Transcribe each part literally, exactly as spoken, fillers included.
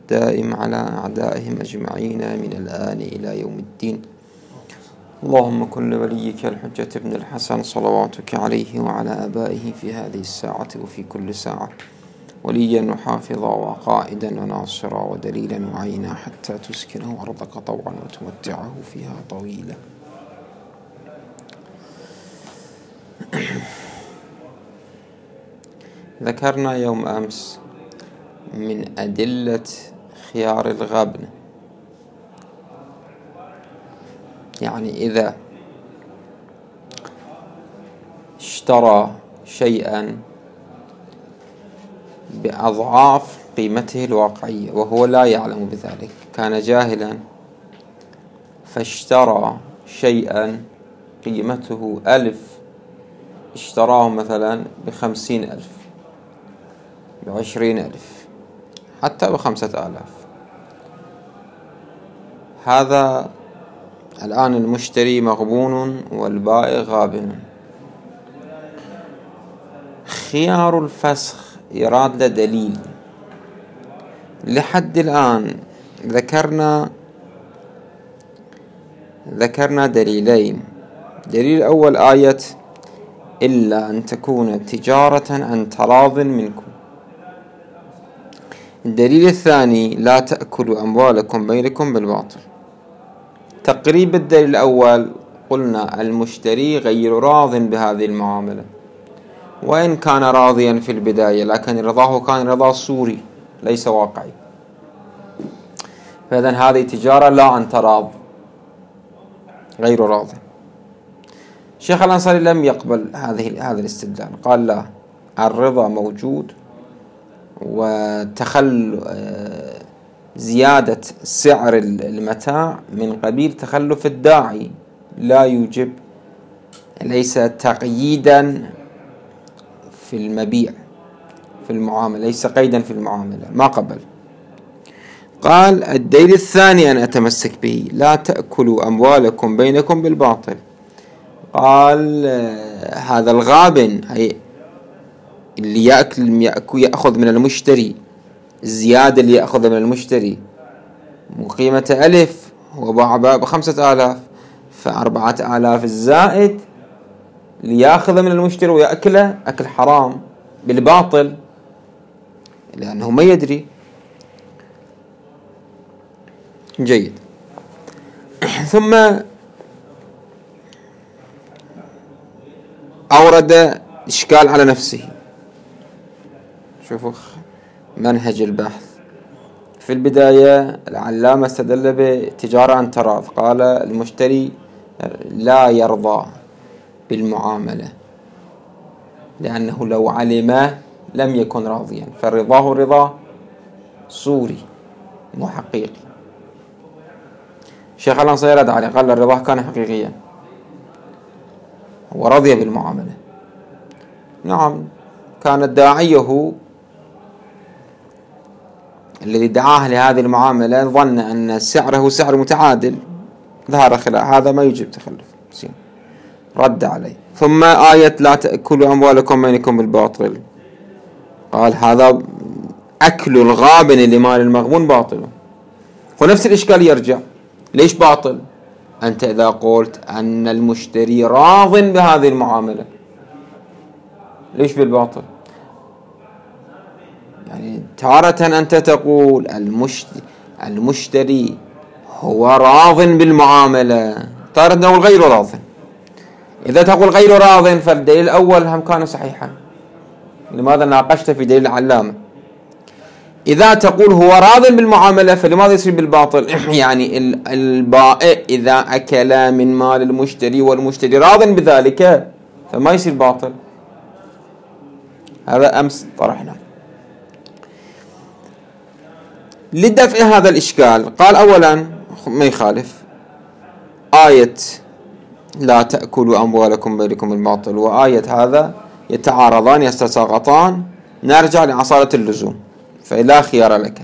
الدائم على أعدائهم أجمعين من الآن إلى يوم الدين. اللهم كن لوليك الحجة ابن الحسن صلواتك عليه وعلى آبائه في هذه الساعة وفي كل ساعة وليا وحافظا وقائدا وناصرا ودليلا وعينا حتى تسكنه أرضك طوعا وتمتعه فيها طويلا. ذكرنا يوم أمس من أدلة خيار الغبن، يعني إذا اشترى شيئا بأضعاف قيمته الواقعية وهو لا يعلم بذلك، كان جاهلا فاشترى شيئا قيمته ألف اشتراه مثلا بخمسين ألف بعشرين ألف حتى بخمسة آلاف. هذا الآن المشتري مغبون والبائع غابن. خيار الفسخ يراد له دليل. لحد الآن ذكرنا ذكرنا دليلين. دليل الأول آية إلا أن تكون تجارة عن تراض منكم. الدليل الثاني لا تأكلوا أموالكم بينكم بالباطل. تقريب الدليل الأول قلنا المشتري غير راض بهذه المعاملة، وإن كان راضيا في البداية لكن رضاه كان رضا صوري ليس واقعي، فإذن هذه تجارة لا عن تراض غير راض. الشيخ الأنصاري لم يقبل هذه هذا الاستدلال، قال لا، الرضا موجود وتخل زيادة سعر المتاع من قبيل تخلف الداعي لا يوجب، ليس تقييدا في المبيع في المعاملة، ليس قيدا في المعاملة، ما قبل. قال الدليل الثاني أنا أتمسك به لا تأكلوا أموالكم بينكم بالباطل. قال هذا الغابن أي اللي يأكل يأخذ من المشتري الزيادة اللي يأخذ من المشتري وقيمة ألف هو باع بخمسة آلاف، فأربعة آلاف الزائد ليأخذ من المشتري ويأكله أكل حرام بالباطل لأنه ما يدري. جيد. ثم أورد إشكال على نفسه. شوفوا منهج البحث. في البداية العلامة استدل بتجارة عن تراض، قال المشتري لا يرضى بالمعاملة لأنه لو علم لم يكن راضيا، فرضاه رضا صوري مو حقيقي. الشيخ الأنصاري رد عليه قال الرضا كان حقيقيا ورضي بالمعاملة. نعم، كان داعيه الذي دعاه لهذه المعاملة ظن أن سعره سعر متعادل، ظهر خلاف، هذا ما يجب تخلف. رد عليه. ثم آية لا تأكلوا أموالكم بينكم بالباطل، قال هذا أكل الغابن لمال المغبون باطل. ونفس الإشكال يرجع، ليش باطل؟ أنت إذا قلت أن المشتري راض بهذه المعاملة ليش بالباطل؟ يعني تارة أنت تقول المشتري, المشتري هو راض بالمعاملة، تارة نقول غير راض. إذا تقول غير راض فالدليل الأول هم كان صحيحا، لماذا ناقشت في دليل العلامة؟ إذا تقول هو راض بالمعاملة فلماذا يصير بالباطل؟ يعني البائع إذا أكل من مال المشتري والمشتري راض بذلك فما يصير باطل. هذا أمس طرحنا. لدفع هذا الإشكال قال أولا ما يخالف آية لا تأكلوا أموالكم بينكم بالباطل وآية هذا يتعارضان يتساقطان، نرجع لعصارة اللزوم فلا خيار لك.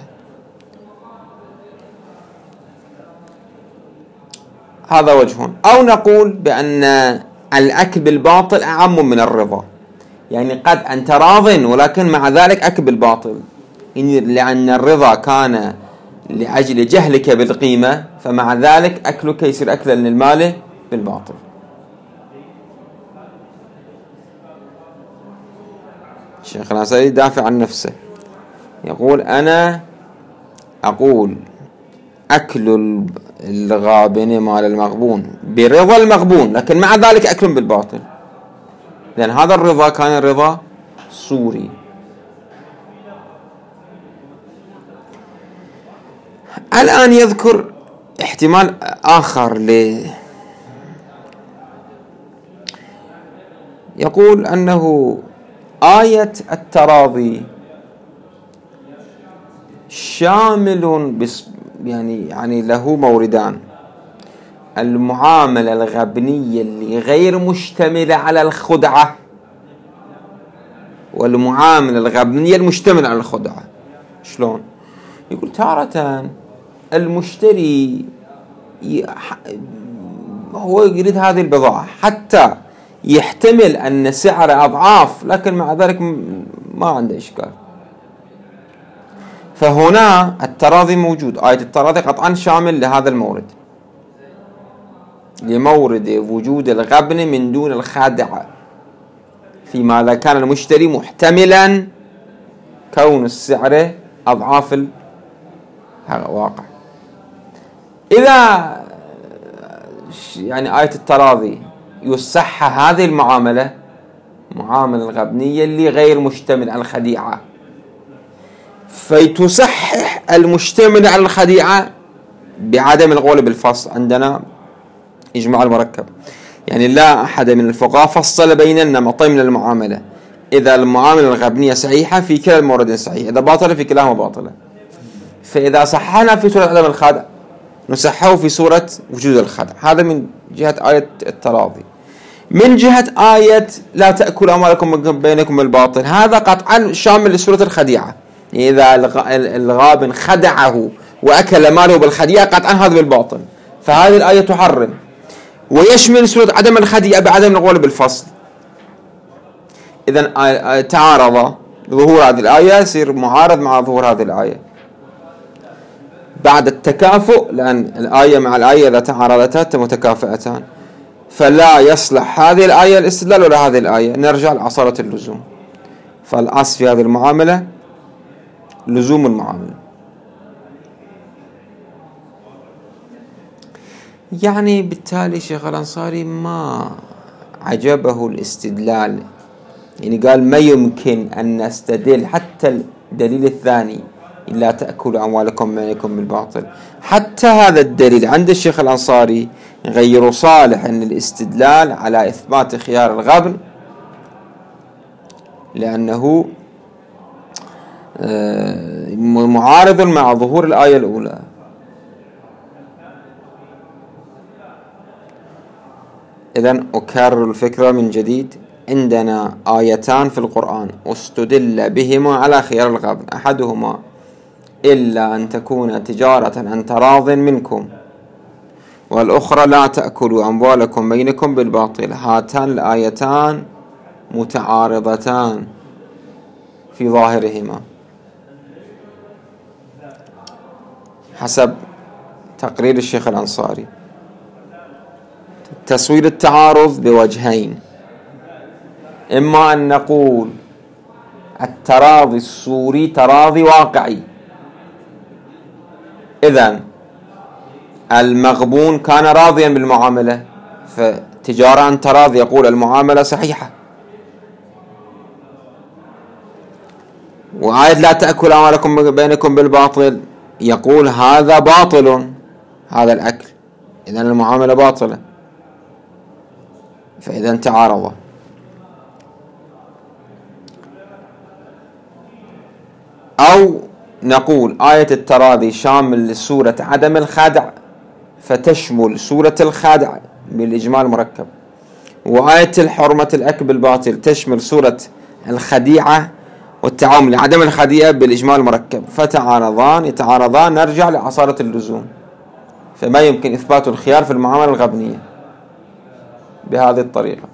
هذا وجه. أو نقول بأن الأكل بالباطل أعم من الرضا، يعني قد أنت راض ولكن مع ذلك أكل بالباطل، لأن الرضا كان لأجل جهلك بالقيمة، فمع ذلك أكلك يصير أكلا للمال بالباطل. الشيخ الأنصاري يدافع عن نفسه، يقول أنا أقول أكل الغابن مال المغبون برضا المغبون، لكن مع ذلك أكل بالباطل، لأن هذا الرضا كان رضا صوري. الآن يذكر احتمال آخر ل يقول أنه آية التراضي شامل بس يعني يعني له موردان: المعاملة الغبنية اللي غير مشتملة على الخدعة، والمعاملة الغبنية المشتملة على الخدعة. شلون؟ يقول تارة المشتري هو يريد هذه البضاعة حتى يحتمل أن سعر أضعاف، لكن مع ذلك ما عنده إشكال، فهنا التراضي موجود. آية التراضي قطعا شامل لهذا المورد، لمورد وجود الغبن من دون الخادعة، فيما إذا كان المشتري محتملا كون السعر أضعاف الواقع. إذا يعني آية التراضي يصح هذه المعاملة، معاملة الغبنية اللي غير مشتمل على الخديعة، فيتصحح المشتمل على الخديعة بعدم القول بالفصل. عندنا إجماع المركب، يعني لا أحد من الفقهاء فصل بين النمطين من المعاملة. إذا المعاملة الغبنية صحيحة في كلا الموردين صحيح، إذا باطلة في كلاهما باطلة. فإذا صححنا في سورة عدم الخدع نصحه في سورة وجود الخدع. هذا من جهة آية التراضي. من جهة آية لا تأكل أموالكم بينكم بالباطل، هذا قطعا شامل لسورة الخديعة. إذا الغابن خدعه وأكل ماله بالخديعة قطعا هذا بالباطل، فهذه الآية تحرم. ويشمل سورة عدم الخديعة بعدم القول بالفصل. إذن تعارض، ظهور هذه الآية يصير معارض مع ظهور هذه الآية بعد التكافؤ، لأن الآية مع الآية إذا تعارضتا متكافئتان، فلا يصلح هذه الآية الاستدلال ولا هذه الآية، نرجع لعصارة اللزوم. فالأصل في هذه المعاملة لزوم المعاملة. يعني بالتالي شيخ الأنصاري ما عجبه الاستدلال، يعني قال ما يمكن أن نستدل حتى الدليل الثاني إلا تأكلوا أموالكم بينكم بالباطل، حتى هذا الدليل عند الشيخ الأنصاري غير صالح للاستدلال على إثبات خيار الغبن، لأنه معارض مع ظهور الآية الأولى. إذن أكرر الفكرة من جديد: عندنا آيتان في القرآن استدل بهما على خيار الغبن، أحدهما إلا أن تكون تجارة عن تراض منكم، والأخرى لا تأكلوا أموالكم بينكم بالباطل. هاتان الآيتان متعارضتان في ظاهرهما حسب تقرير الشيخ الأنصاري. تصوير التعارض بوجهين: إما أن نقول التراضي الصوري تراضي واقعي، إذن المغبون كان راضيا بالمعاملة فتجارة عن تراضي، يقول المعاملة صحيحة. وآية لا تأكل أموالكم بينكم بالباطل يقول هذا باطل، هذا الأكل، إذن المعاملة باطلة، فإذا تعارض. أو نقول آية التراضي شامل لسورة عدم الخدع فتشمل سورة الخدع بالإجمال المركب، وآية الحرمة الأكل بالباطل تشمل سورة الخديعة والتعامل لعدم الخديعة بالإجمال المركب، فتعارضان يتعارضان، نرجع لعصارة اللزوم. فما يمكن إثبات الخيار في المعاملة الغبنية بهذه الطريقة.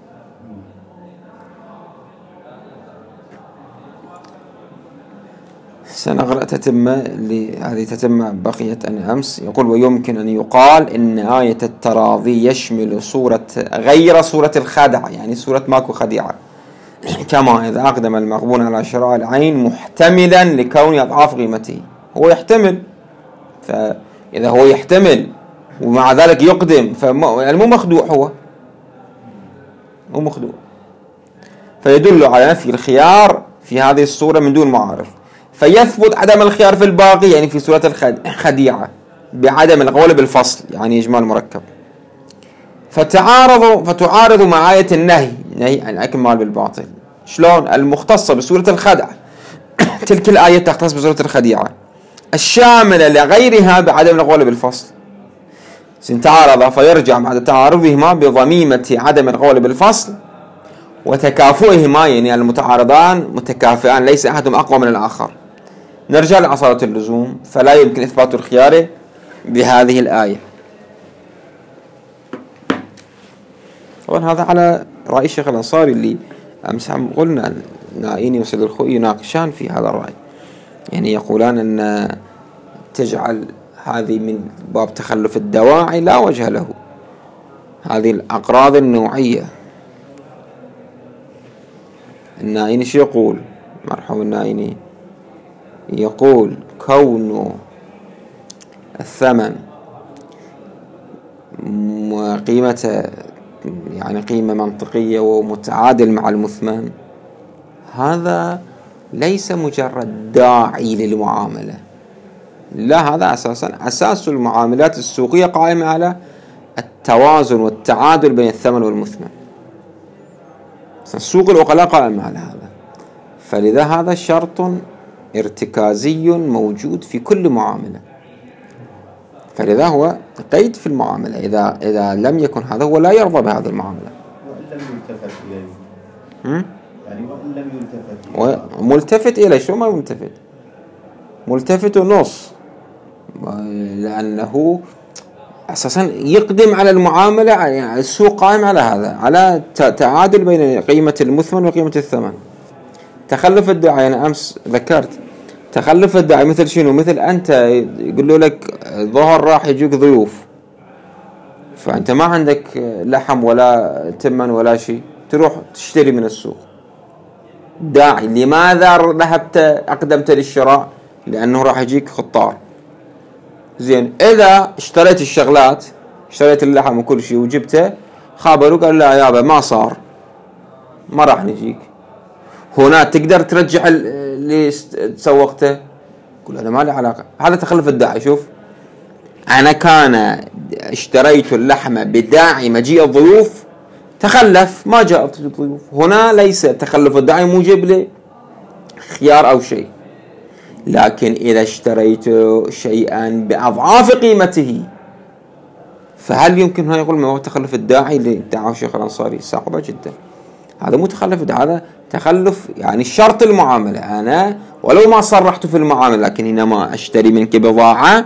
سنقرأ تتمة هذه تتمة بقيت أن أمس. يقول ويمكن أن يقال إن آية التراضي يشمل صورة غير صورة الخدعة، يعني صورة ماكو خديعة، كما إذا أقدم المغبون على شراء العين محتملا لكون أضعاف قيمته. هو يحتمل، فإذا هو يحتمل ومع ذلك يقدم فمو مخدوع، هو مو مخدوع، فيدل على نفي الخيار في هذه الصورة من دون معارض، فيثبت عدم الخيار في الباقي، يعني في صورة الخديعة بعدم القول بالفصل، يعني إجمال مركب. فتعارض فتعارض مع آية النهي، نهي عن أكل مال بالباطل. شلون؟ المختصة بصورة الخدعة تلك الآية تختص بصورة الخديعة، الشاملة لغيرها بعدم القول بالفصل. تعارض فيرجع بعد تعارضهما بضميمة عدم القول بالفصل وتكافؤهما، يعني المتعارضان متكافئان ليس أحدهم أقوى من الآخر. نرجع لأصالة اللزوم، فلا يمكن إثبات الخيار بهذه الآية. طبعا هذا على رأي الشيخ الأنصاري اللي أمس قلنا نائيني وسيد الخوئي يناقشان في هذا الرأي، يعني يقولان أن تجعل هذه من باب تخلف الدواعي لا وجه له، هذه الأقراض النوعية. النائيني شو يقول؟ مرحوم النائيني يقول كون الثمن قيمة يعني قيمة منطقية ومتعادل مع المثمن، هذا ليس مجرد داعي للمعاملة، لا، هذا أساسا أساس المعاملات السوقية قائمة على التوازن والتعادل بين الثمن والمثمن. سوق العقلاء قائم على هذا، فلذا هذا شرط ارتكازي موجود في كل معاملة، فلذا هو قيد في المعاملة. إذا إذا لم يكن هذا هو لا يرضى بهذه المعاملة. وإن لم يلتفت إليه، يعني وإن لم يلتفت إليه، ملتفت إليه، شو ما ملتفت؟ ملتفت نص، لأنه أساسا يقدم على المعاملة، يعني السوق قائم على هذا، على تعادل بين قيمة المثمن وقيمة الثمن. تخلف الدعاء، أنا أمس ذكرت تخلف الدعاء مثل شنو؟ مثل أنت يقولوا لك ظهر راح يجيك ضيوف، فأنت ما عندك لحم ولا تمن ولا شيء، تروح تشتري من السوق. داعي، لماذا ذهبت أقدمت للشراء؟ لأنه راح يجيك خطار. زين، إذا اشتريت الشغلات، اشتريت اللحم وكل شيء وجبته، خابروا قال لا يابا ما صار، ما راح نجيك. هنا تقدر ترجع اللي تسوقته؟ يقول أنا ما لي علاقة. هذا تخلف الداعي. شوف، أنا كان اشتريت اللحمة بداعي مجيء الضيوف، تخلف ما جاءت الضيوف. هنا ليس تخلف الداعي موجب لي خيار أو شيء. لكن إذا اشتريت شيئا بأضعاف قيمته، فهل يمكن هنا يقول ما هو تخلف الداعي اللي ادعاه الشيخ الأنصاري؟ صعبة جدا. هذا مو تخلف، هذا تخلف يعني شرط المعاملة. أنا ولو ما صرحت في المعاملة، لكن حينما أشتري منك بضاعة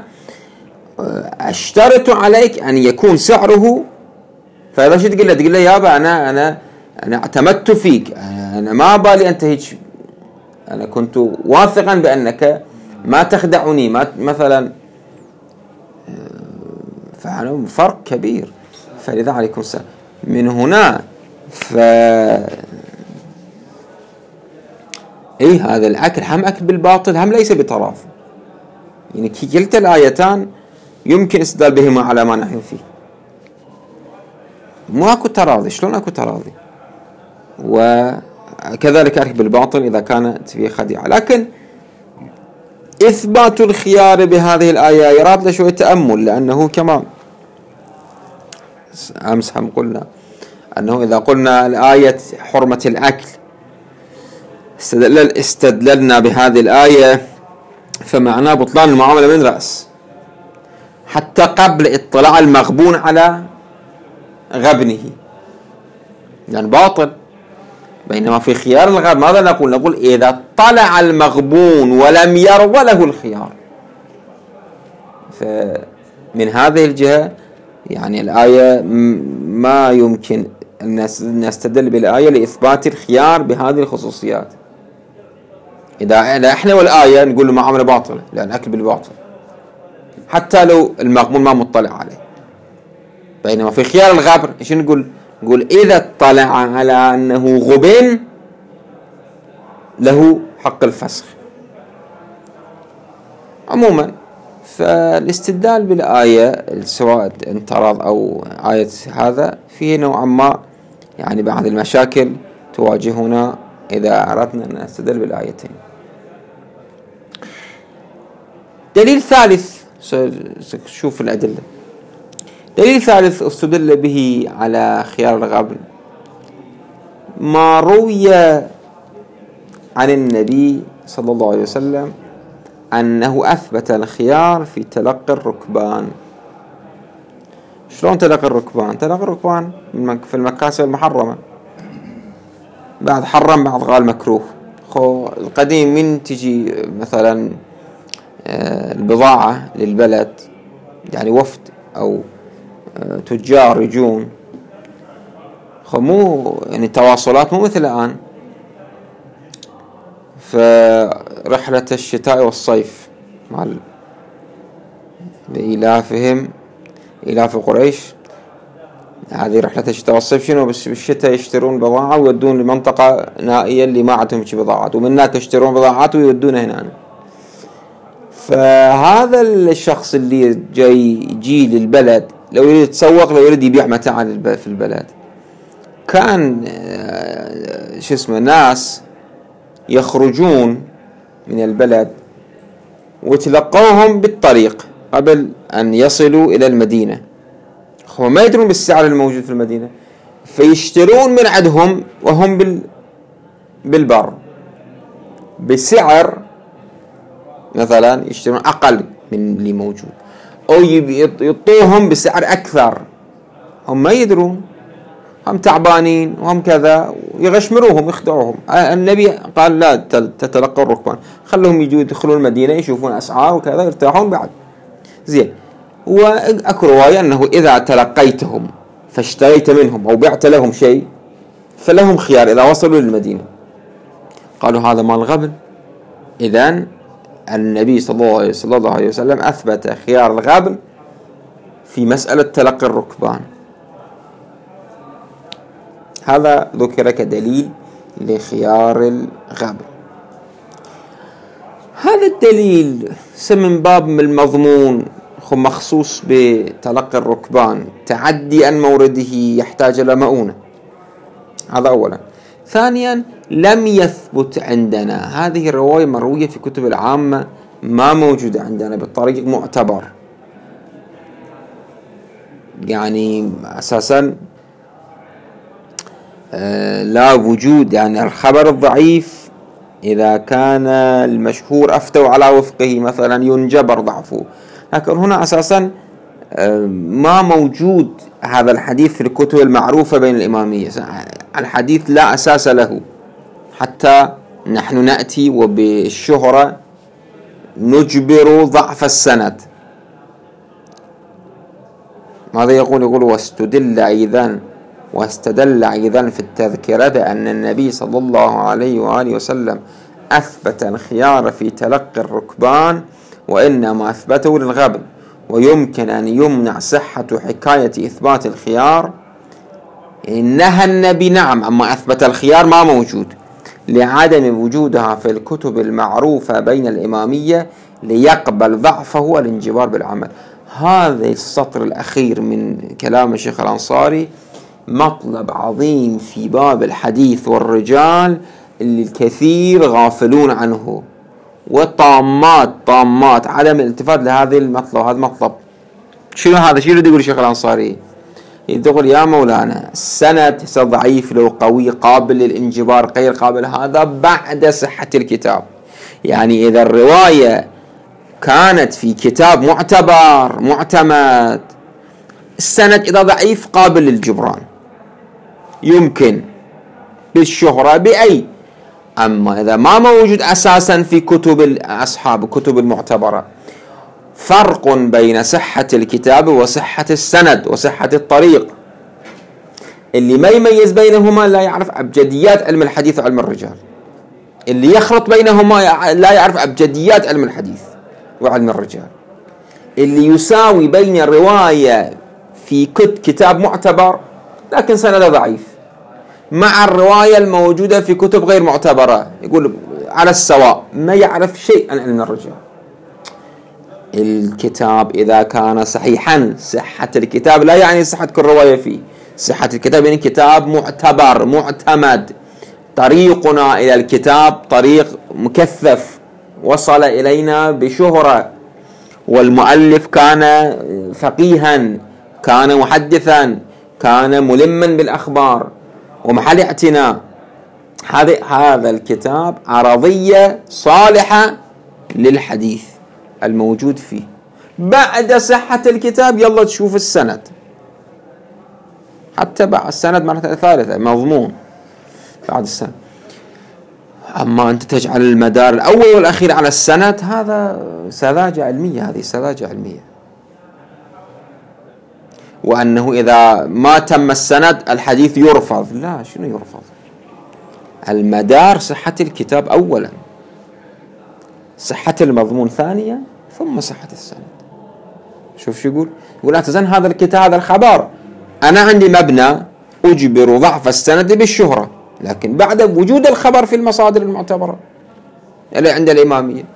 أشترط عليك أن يكون سعره. فإذا شو تقول له؟ تقول له يابا أنا أنا أنا اعتمدت فيك، أنا ما بالي أنت هيك، أنا كنت واثقا بأنك ما تخدعني، ما مثلا. فهذا فرق كبير. فلذا عليكم السلام. من هنا ف إيه هذا الأكل هم أكل بالباطل، هم ليس بطراف. يعني كلتا الآيتان يمكن استدلال بهما على ما نحن فيه. مو أكو تراضي. شلون أكو تراضي؟ وكذلك أكل بالباطل إذا كانت فيه خديعة. لكن إثبات الخيار بهذه الآية يراد له شوية تأمل، لأنه كما أمس هم قلنا أنه إذا قلنا الآية حرمة الأكل استدلل استدللنا بهذه الآية، فمعناه بطلان المعاملة من رأس، حتى قبل اطلاع المغبون على غبنه، يعني باطل. بينما في خيار الغاب ماذا نقول؟ نقول إذا طلع المغبون ولم يرضى له الخيار. فمن هذه الجهة يعني الآية ما يمكن أن نستدل بالآية لإثبات الخيار بهذه الخصوصيات. إذا إحنا والآية نقول له معاملة باطلة لأن أكل بالباطل حتى لو المغمون ما مطلع عليه. بينما في خيار الغبر إيش نقول؟ نقول إذا اطلع على أنه غبن له حق الفسخ. عموما فالاستدلال بالآية سواء انترض أو آية هذا فيه نوعا ما يعني بعض المشاكل تواجهنا إذا أردنا أن نستدل بالآيتين. دليل ثالث، شوف الأدلة. دليل ثالث استدل به على خيار الغبن ما روي عن النبي صلى الله عليه وسلم أنه أثبت الخيار في تلقي الركبان. شلون تلقي الركبان؟ تلقي الركبان في المكاسب المحرمة، بعد حرم بعد قال مكروه. خو القديم من تجي مثلا البضاعة للبلد يعني وفد أو تجار يجون، خو مو يعني التواصلات مو مثل الآن. فرحلة الشتاء والصيف مع لإلافهم إلاف قريش، هذه رحلة الشتاء والصيف شنو؟ بس بالشتاء يشترون بضاعة ويودون لمنطقة نائية اللي ما عندهم شي بضاعات، ومن هناك يشترون بضاعات ويودونها هنا. فهذا الشخص اللي جاي يجي للبلد لو يريد يتسوق، لو يريد يبيع متاعا في البلد، كان شو اسمه ناس يخرجون من البلد وتلقوهم بالطريق قبل أن يصلوا إلى المدينة. هم ما يدرون بالسعر الموجود في المدينة، فيشترون من عندهم وهم بال بالبر بسعر مثلا يشترون أقل من اللي موجود، أو يعطوهم بسعر أكثر. هم ما يدرون، هم تعبانين وهم كذا، يغشمروهم يخدعوهم. النبي قال لا تتلقوا الركبان، خلهم يجوا يدخلون المدينة يشوفون أسعار وكذا يرتاحون بعد. زين. وأكو رواية أنه إذا تلقيتهم فاشتريت منهم أو بعت لهم شيء فلهم خيار إذا وصلوا للمدينة. قالوا هذا مال غبن. إذن النبي صلى الله عليه وسلم أثبت خيار الغبن في مسألة تلقي الركبان. هذا ذكر كدليل لخيار الغبن. هذا الدليل من باب من المضمون مخصوص بتلقي الركبان، تعدي عن مورده يحتاج إلى مؤونة. هذا أولا. ثانيا لم يثبت عندنا، هذه الرواية مروية في كتب العامة ما موجودة عندنا بالطريق معتبر، يعني أساسا لا وجود، يعني الخبر الضعيف إذا كان المشهور أفتوا على وفقه مثلا ينجبر ضعفه، لكن هنا أساسا ما موجود هذا الحديث في الكتب المعروفة بين الإمامية. الحديث لا أساس له، حتى نحن نأتي وبالشهرة نجبر ضعف السند. ماذا يقول؟ يقول واستدل أيضا واستدل أيضا في التذكرة بأن النبي صلى الله عليه وآله وسلم أثبت الخيار في تلقي الركبان وإنما أثبته للغبن، ويمكن أن يمنع صحة حكاية إثبات الخيار. نهى النبي نعم، أما أثبت الخيار ما موجود لعدم وجودها في الكتب المعروفة بين الإمامية ليقبل ضعفه الانجبار بالعمل. هذا السطر الأخير من كلام الشيخ الأنصاري مطلب عظيم في باب الحديث والرجال اللي الكثير غافلون عنه، وطامات طامات عدم الالتفات لهذه المطلب. هذا مطلب شنو هذا؟ شنو يقول الشيخ الأنصاري؟ يقول يا مولانا السند ضعيف لو قوي قابل للانجبار غير قابل، هذا بعد صحة الكتاب. يعني إذا الرواية كانت في كتاب معتبر معتمد، السند إذا ضعيف قابل للجبران يمكن بالشهرة بأي. أما إذا ما موجود أساسا في كتب الأصحاب كتب المعتبرة، فرق بين صحة الكتاب وصحة السند وصحة الطريق. اللي ما يميز بينهما لا يعرف أبجديات علم الحديث وعلم الرجال. اللي يخلط بينهما لا يعرف أبجديات علم الحديث وعلم الرجال. اللي يساوي بين الرواية في كتاب معتبر لكن سنده ضعيف مع الرواية الموجودة في كتب غير معتبرة، يقول على السواء، ما يعرف شيء عن علم الرجال. الكتاب إذا كان صحيحا، صحة الكتاب لا يعني صحة كل رواية فيه، صحة الكتاب يعني كتاب معتبر معتمد، طريقنا إلى الكتاب طريق مكثف وصل إلينا بشهرة، والمؤلف كان فقيها، كان محدثا، كان ملما بالأخبار ومحل اعتناء. هذا هذا الكتاب عرضية صالحة للحديث الموجود فيه. بعد صحة الكتاب يلا تشوف السند، حتى بعد السند مرة ثالثة مضمون بعد السند. أما أنت تجعل المدار الأول والأخير على السند، هذا سذاجة علمية، هذه سذاجة علمية. وأنه إذا ما تم السند الحديث يرفض، لا، شنو يرفض؟ المدار صحة الكتاب أولا، صحة المضمون ثانيا، ثم صحة السند. شوف شو يقول، يقول أتزن هذا الكتاب هذا الخبر أنا عندي مبنى أجبر ضعف السند بالشهرة، لكن بعد وجود الخبر في المصادر المعتبرة اللي عند الإمامية.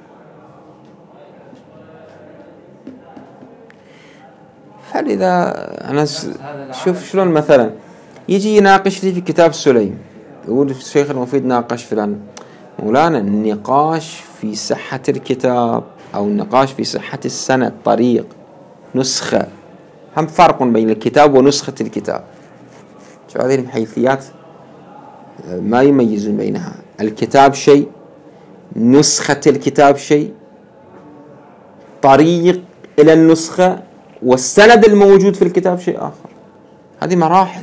فلذا أنا شوف شلون مثلا يجي يناقش لي في كتاب سليم، يقول الشيخ المفيد ناقش فلان، مولانا النقاش في صحة الكتاب أو النقاش في صحة السند طريق نسخة، هم فرق بين الكتاب ونسخة الكتاب. شو هذه الحيثيات ما يميزون بينها، الكتاب شيء، نسخة الكتاب شيء، طريق إلى النسخة والسند الموجود في الكتاب شيء آخر. هذه مراحل.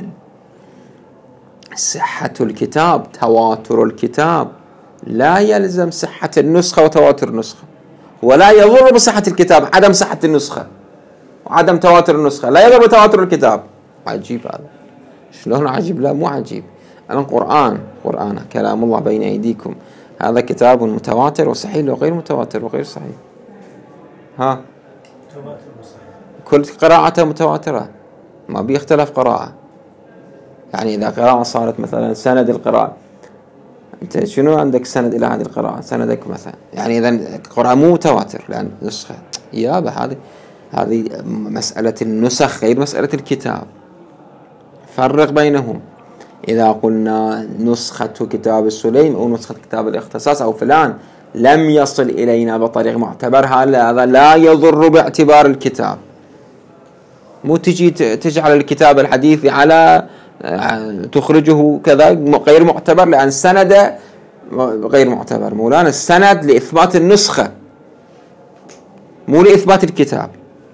صحة الكتاب، تواتر الكتاب لا يلزم صحة النسخة وتواتر النسخة، ولا يضر بصحة الكتاب عدم صحة النسخة وعدم تواتر النسخة، لا يضر بتواتر الكتاب. عجيب هذا، شلون عجيب؟ لا مو عجيب. القرآن قرآن كلام الله بين أيديكم، هذا كتاب متواتر وصحيح وغير متواتر وغير صحيح. ها كل قراءته متواترة، ما بيختلف قراءة. يعني إذا قراءة صارت مثلا سند القراءة، أنت شنو عندك سند إلى هذه القراءة؟ سندك مثلا، يعني إذا القراءة مو متواتر لأن نسخة يابا. هذه هذه مسألة النسخ غير مسألة الكتاب، فرق بينهم. إذا قلنا نسخة كتاب السليم أو نسخة كتاب الاختصاص أو فلان لم يصل إلينا بطريق معتبر، هذا لا يضر باعتبار الكتاب. مو تجي تجعل الكتاب الحديث على تخرجه كذا غير معتبر لأن سند غير معتبر. مولانا السند لإثبات النسخة مو لإثبات الكتاب.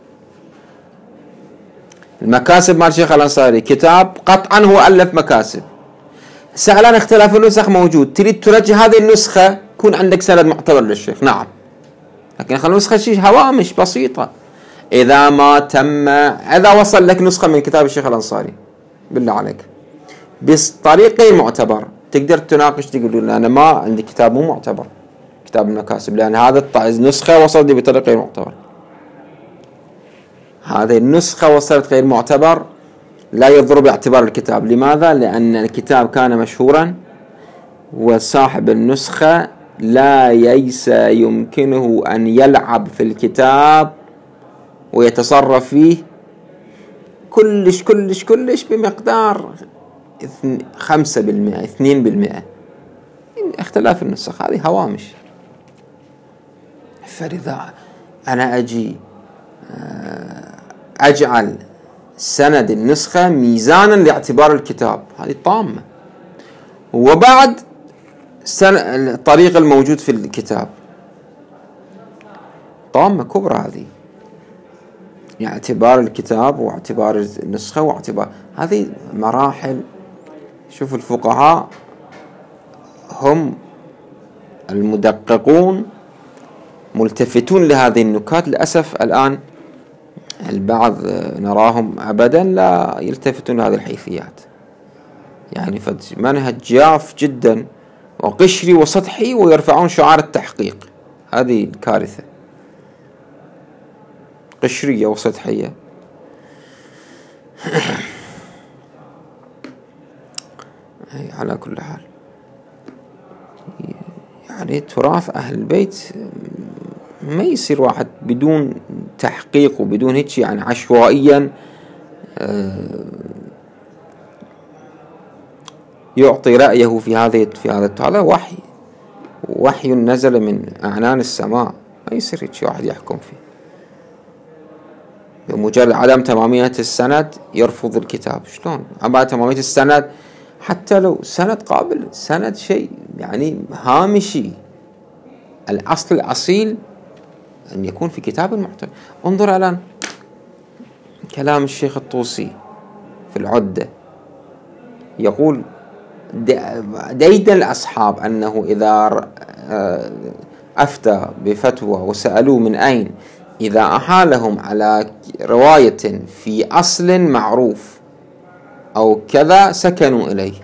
المكاسب مال الشيخ الأنصاري كتاب قطعا هو ألف مكاسب، سألان اختلاف النسخ موجود، تريد ترجع هذه النسخة يكون عندك سند معتبر للشيخ، نعم، لكن خلال نسخة شيء هوامش بسيطة. إذا ما تم، إذا وصل لك نسخة من كتاب الشيخ الأنصاري بالله عليك بطريق غير معتبر، تقدر تناقش تقول أنا ما عندي كتاب مو معتبر، كتاب المكاسب، لأن هذا النسخة وصلت لي بطريق غير معتبر. هذه النسخة وصلت غير معتبر لا يضر باعتبار الكتاب. لماذا؟ لأن الكتاب كان مشهورا وصاحب النسخة لا ييس يمكنه أن يلعب في الكتاب ويتصرف فيه كلش كلش كلش بمقدار خمسة بالمئة اثنين بالمئة اختلاف النسخ، هذه هوامش. فلذا أنا أجي أجعل سند النسخة ميزانا لاعتبار الكتاب، هذه طامة. وبعد الطريق الموجود في الكتاب طامة كبرى، هذه يعني اعتبار الكتاب واعتبار النسخة واعتبار، هذه مراحل. شوف الفقهاء هم المدققون ملتفتون لهذه النكات. للأسف الآن البعض نراهم أبدا لا يلتفتون لهذه الحيثيات، يعني منهج جاف جدا وقشري وسطحي ويرفعون شعار التحقيق. هذه الكارثة، قشرية وسطحية. على كل حال يعني تراث أهل البيت ما يصير واحد بدون تحقيق وبدون هيك يعني عشوائيا يعطي رأيه في هذه في هذا. هذا وحي، وحي نزل من أعنان السماء، ما يصير هيك واحد يحكم فيه. بمجرد عدم تمامية السند يرفض الكتاب. شلون عدم تمامية السند؟ حتى لو سند قابل، سند شيء يعني هامشي، الأصل الأصيل أن يكون في كتاب محترم. انظر الآن كلام الشيخ الطوسي في العدة، يقول ديدن الأصحاب أنه إذا أفتى بفتوى وسألوه من أين، إذا أحالهم على رواية في أصل معروف أو كذا سكنوا إليه.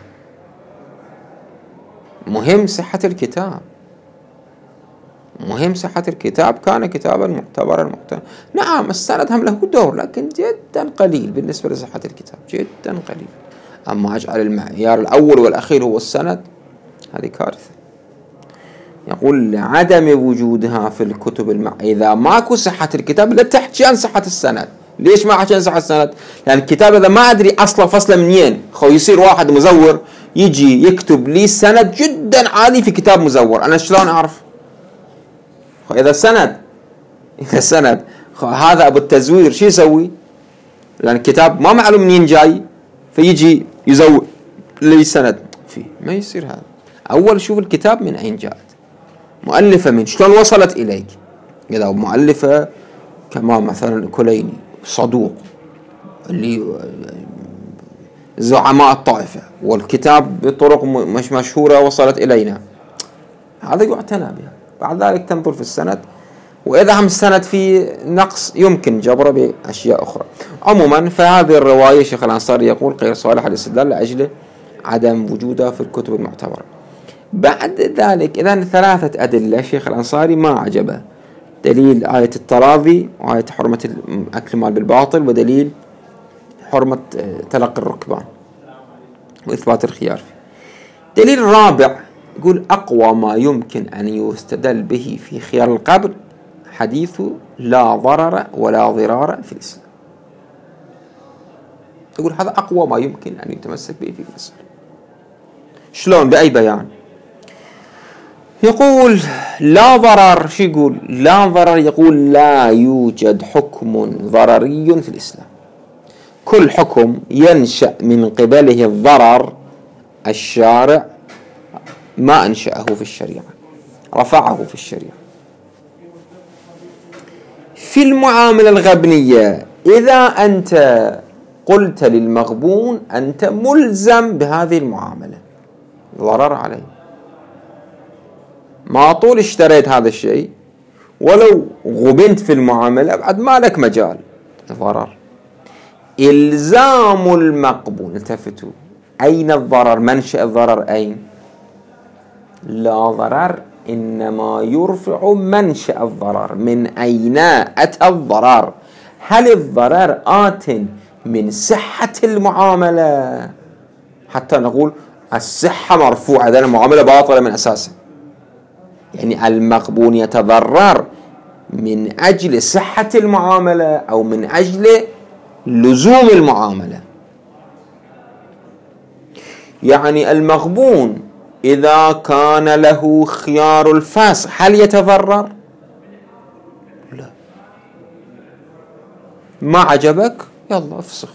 مهم صحة الكتاب، مهم صحة الكتاب. كان كتابا معتبرا محترما. نعم السند هم له دور، لكن جدا قليل بالنسبة لصحة الكتاب، جدا قليل. أما أجعل المعيار الأول والأخير هو السند، هذه كارثة. يقول لعدم وجودها في الكتب المع... إذا ماكو صحة الكتاب لا تحكي عن صحة السند. ليش ما أحكي عن صحة السند؟ لأن الكتاب إذا ما أدري أصلا فصله منين، خو يصير واحد مزور يجي يكتب لي سند جدا عالي في كتاب مزور، أنا شلون أعرف؟ خو إذا سند إذا سند هذا أبو التزوير شو يسوي؟ لأن الكتاب ما معلوم منين جاي، فيجي يزور لي سند فيه. ما يصير هذا. أول شوف الكتاب من أين جاءت، مؤلفة من شلون وصلت إليك. إذا مؤلفة كما مثلا الكليني صدوق اللي زعماء الطائفة، والكتاب بطرق مش مشهورة وصلت إلينا، هذا يعتنى بها. بعد ذلك تنظر في السند، وإذا هم السند في نقص يمكن جبره بأشياء أخرى. عموما فهذه الرواية شيخ الأنصاري يقول غير صالحة للاستدلال لأجل عدم وجودها في الكتب المعتبرة. بعد ذلك إذن ثلاثة أدلة شيخ الأنصاري ما عجبه: دليل آية التراضي، وآية حرمة أكل المال بالباطل، ودليل حرمة تلقي الركبان وإثبات الخيار فيه. دليل رابع يقول أقوى ما يمكن أن يستدل به في خيار القبر حديث لا ضرر ولا ضرار في الإسلام. يقول هذا أقوى ما يمكن أن يتمسك به في المسألة. شلون؟ بأي بيان؟ يقول لا ضرر. شو يقول لا ضرر؟ يقول لا يوجد حكم ضرري في الإسلام. كل حكم ينشأ من قبله الضرر الشارع ما أنشأه في الشريعة، رفعه في الشريعة. في المعاملة الغبنية إذا أنت قلت للمغبون أنت ملزم بهذه المعاملة، ضرر عليه. ما طول اشتريت هذا الشيء ولو غبنت في المعاملة بعد ما لك مجال، ضرر. إلزام المقبول، التفتوا، أين الضرر؟ منشأ الضرر أين؟ لا ضرر إنما يرفع منشأ الضرر. من أين أتى الضرر؟ هل الضرر آت من صحة المعاملة حتى نقول الصحة مرفوعة إذن المعاملة باطلة من أساسها؟ يعني المغبون يتضرر من أجل صحة المعاملة أو من أجل لزوم المعاملة. يعني المغبون إذا كان له خيار الفسخ هل يتضرر؟ لا. ما عجبك يلا افسخ.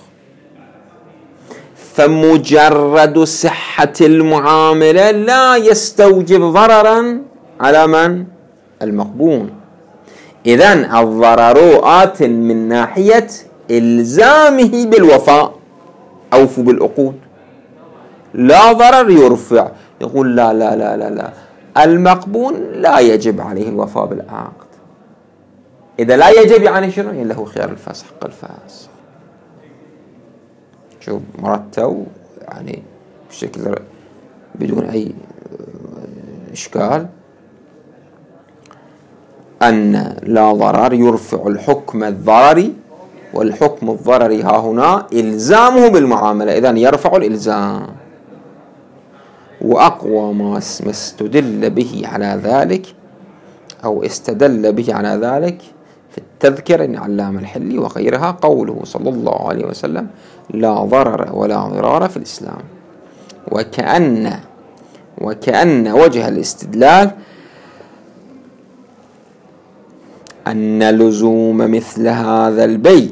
فمجرد صحة المعاملة لا يستوجب ضررا على من؟ المغبون. إذن الضرر آت من ناحية إلزامه بالوفاء، أوفوا بالعقود. لا ضرر يرفع. يقول لا لا لا لا لا المغبون لا يجب عليه الوفاء بالعقد. إذا لا يجب يعني شنو؟ يعني له خيار الفسخ، حق الفسخ. شوف مرتب يعني بشكل بدون أي الإشكال أن لا ضرر يرفع الحكم الضرري، والحكم الضرري ها هنا إلزامه بالمعاملة، إذن يرفع الإلزام. وأقوى ما استدل به على ذلك أو استدل به على ذلك في التذكرة إن علام الحلي وغيرها قوله صلى الله عليه وسلم: لا ضرر ولا ضرار في الإسلام. وكأن وكأن وجه الاستدلال أن لزوم مثل هذا البيع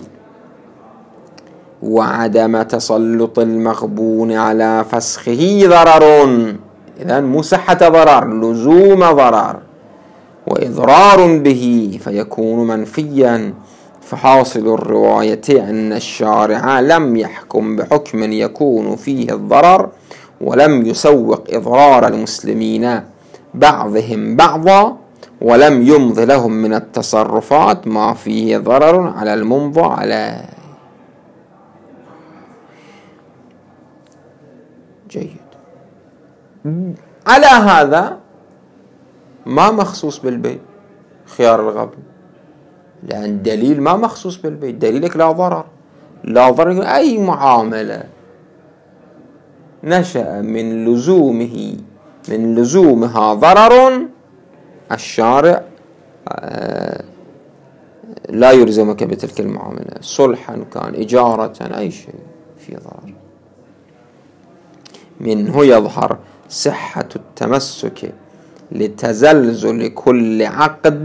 وعدم تسلط المغبون على فسخه ضرر، إذن مو صحة ضرر، لزوم ضرر وإضرار به فيكون منفيا. فحاصل الرواية أن الشارع لم يحكم بحكم يكون فيه الضرر، ولم يسوق إضرار المسلمين بعضهم بعضا، ولم يمض لهم من التصرفات ما فيه ضرر على الممضى عليه. جيد. على هذا ما مخصوص بالبيع خيار الغبن، لأن دليل ما مخصوص بالبيع، دليلك لا ضرر. لا ضرر أي معاملة نشأ من لزومه من لزومها ضرر، الشارع لا يلزمك بتلك المعاملة، صلحا كان إجارة أي شيء في ضرر. منه يظهر صحة التمسك لتزلزل كل عقد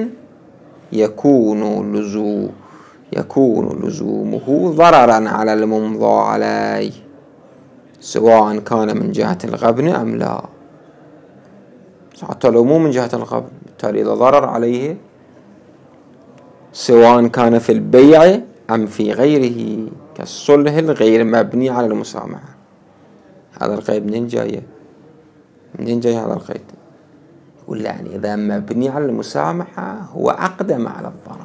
يكون لزوم يكون لزومه ضررا على الممضى عليه، سواء كان من جهة الغبن أم لا. حتى لو مو من جهة الغبن، بالتالي إذا ضرر عليه سواء كان في البيع أم في غيره، كالصلح الغير مبني على المسامحة. هذا القيد منين جاي؟ منين جاي هذا القيد؟ يقول يعني إذا مبني على المسامحة هو أقدم على الضرر،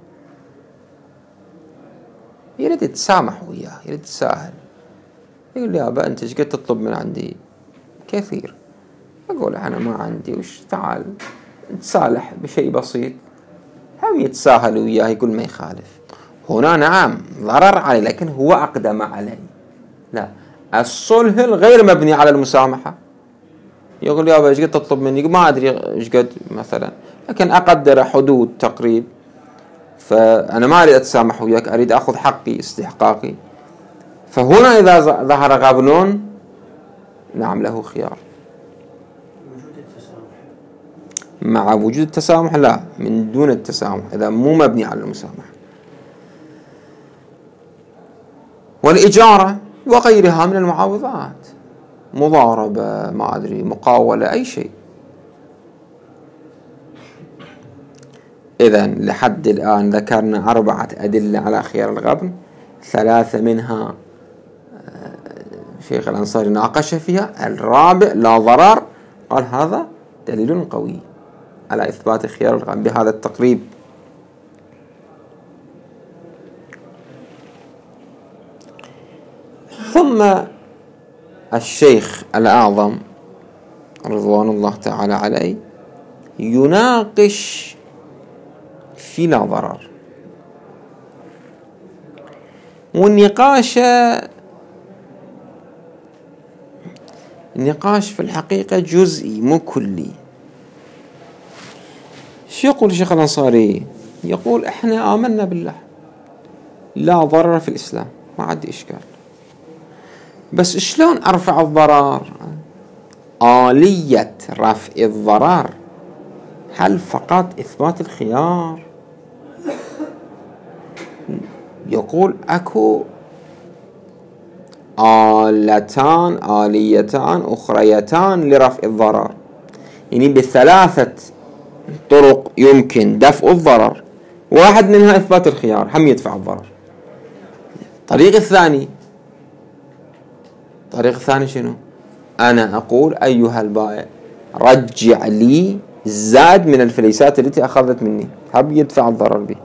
يريد يتسامح وياه، يريد يتساهل. يقول لي أبا أنت ايش قد تطلب من عندي؟ كثير. أقول أنا ما عندي، وش تعال نتصالح بشيء بسيط. هم يتساهل وياه، يقول ما يخالف. هنا نعم ضرر عليه، لكن هو أقدم عليه. لا، الصلح الغير مبني على المسامحة. يقول لي أبا ايش قد تطلب مني؟ يقول ما أدري ايش قد مثلا، لكن أقدر حدود تقريب، فأنا ما أريد أتسامح وياك، أريد أخذ حقي استحقاقي. فهنا إذا ظهر غبن نعم له خيار مع وجود التسامح، لا من دون التسامح إذا مو مبني على المسامحة. والإجارة وغيرها من المعاوضات، مضاربة، ما أدري، مقاولة، أي شيء. إذن لحد الآن ذكرنا أربعة أدلة على خيار الغبن، ثلاثة منها شيخ الأنصاري ناقش فيها، الرابع لا ضرر، قال هذا دليل قوي على إثبات خيار الغبن بهذا التقريب. ثم الشيخ الأعظم رضوان الله تعالى عليه يناقش في لا ضرر، والنقاش النقاش في الحقيقة جزئي مو كلي. شو يقول الشيخ الأنصاري؟ يقول احنا آمنا بالله، لا ضرر في الإسلام، ما عندي إشكال، بس شلون أرفع الضرر؟ آلية رفع الضرر هل فقط إثبات الخيار؟ يقول أكو آلتان آليتان أخريتان لرفع الضرر، يعني بثلاثة طرق يمكن دفع الضرر، واحد منها إثبات الخيار، هم يدفع الضرر. الطريق الثاني الطريق الثاني شنو؟ أنا أقول أيها البائع رجع لي زاد من الفليسات التي أخذت مني، هب يدفع الضرر به.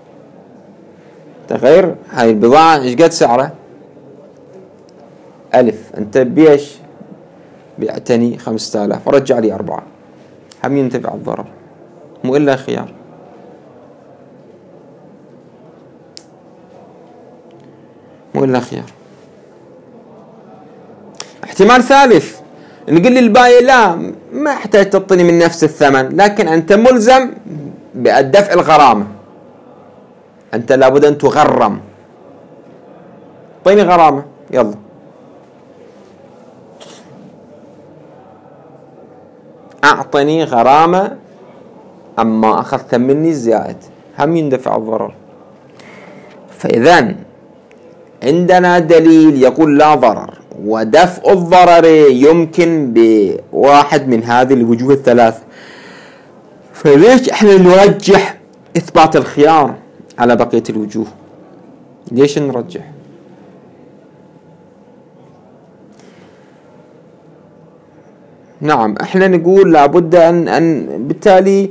تغير هاي البضاعة إيش قد سعره؟ ألف، أنت بيش بعتني خمسة آلاف ورجع لي أربعة، هم ينتفع الضرر، مو إلا خيار. مو إلا خيار. احتمال ثالث نقول للبايع لا ما احتاج تعطيني من نفس الثمن، لكن أنت ملزم بدفع الغرامة، أنت لابد أن تغرم، اعطيني غرامة يلا. أعطني غرامة أما أخذت مني الزائد، هم يندفع الضرر. فإذن عندنا دليل يقول لا ضرر، ودفع الضرر يمكن بواحد من هذه الوجوه الثلاث. فليش احنا نرجح إثبات الخيار على بقية الوجوه؟ ليش نرجح؟ نعم احنا نقول لابد ان ان بالتالي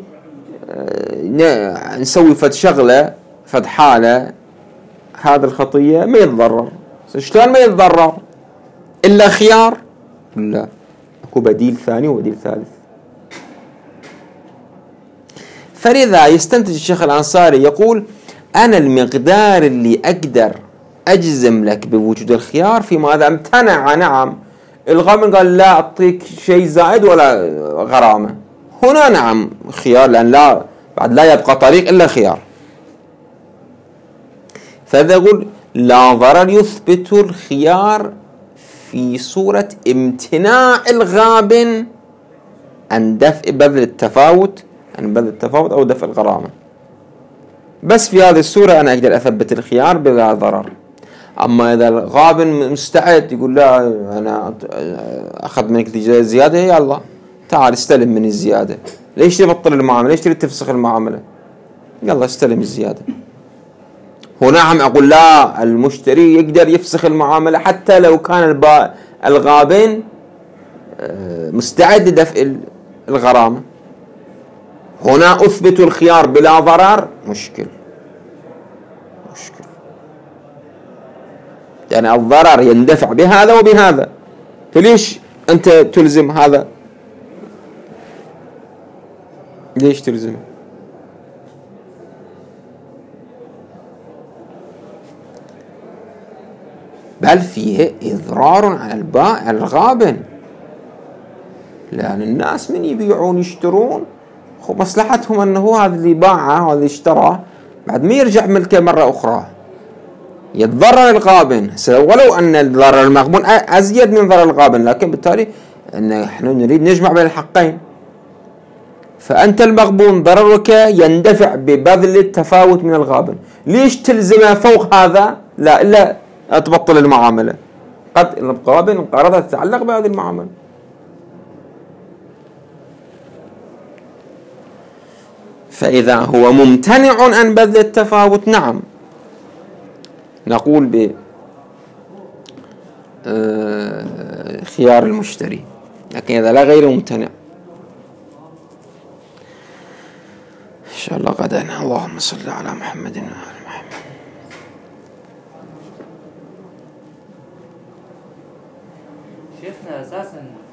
نسوي فد شغله فد حاله هذا الخطيه ما يتضرر. شلون ما يتضرر؟ الا خيار؟ لا، اكو بديل ثاني وبديل ثالث. فلذا يستنتج الشيخ الأنصاري يقول انا المقدار اللي اقدر اجزم لك بوجود الخيار في ماذا امتنع. نعم الغامن قال لا أعطيك شيء زائد ولا غرامة، هنا نعم خيار، لأن لا بعد لا يبقى طريق إلا خيار. فهذا يقول لا ضرر يثبت الخيار في صورة امتناع الغابن عن دفع بذل التفاوت عن بذل التفاوت أو دفع الغرامة. بس في هذه الصورة أنا أقدر أثبت الخيار بلا ضرر. أما إذا الغابن مستعد يقول لا أنا أخذ منك زيادة، يلا تعال استلم من الزيادة، ليش تبطل المعاملة؟ ليش تريد تفسخ المعاملة؟ يلا استلم الزيادة. هنا عم أقول لا، المشتري يقدر يفسخ المعاملة حتى لو كان الغابن مستعد لدفع الغرامة. هنا أثبت الخيار بلا ضرر، مشكل مشكل يعني الضرر يندفع بهذا وبهذا، فليش أنت تلزم هذا؟ ليش تلزم؟ بل فيه إضرار على البائع الغابن، لأن الناس من يبيعون يشترون مصلحتهم أنه هذا اللي باعه وهذا اللي اشتراه بعد ما يرجع ملكه مرة أخرى، يتضرر الغابن ولو أن الضرر المغبون أزيد من ضرر الغابن، لكن بالتالي أن احنا نريد نجمع بين الحقين. فأنت المغبون ضررك يندفع ببذل التفاوت من الغابن، ليش تلزمه فوق هذا؟ لا إلا تبطل المعاملة، قد الغابن قررت تتعلق بهذه المعاملة. فإذا هو ممتنع عن بذل التفاوت نعم نقول بخيار المشتري، لكن إذا لا غير ممتنع إن شاء الله غدا. اللهم صل على محمد وآل محمد. شيخنا أساسا